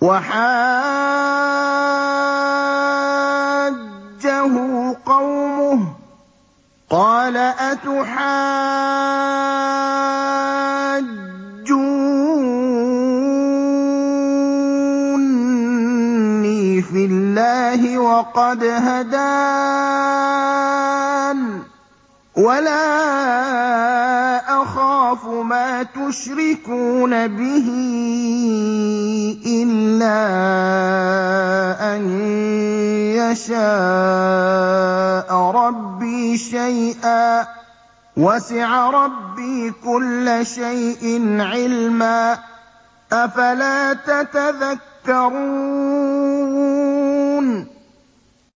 وَحَاجَّهُ قَوْمُهُ قَالَ أَتُحَاجُّونِّي فِي اللَّهِ وَقَدْ هَدَانِ وَلَا أَخَافُ مَا تُشْرِكُونَ بِهِ إِلَّا أَن يَشَاءَ رَبِّي شَيْئًا ۗ وَسِعَ رَبِّي كُلَّ شَيْءٍ عِلْمًا ۗ أَفَلَا تَتَذَكَّرُونَ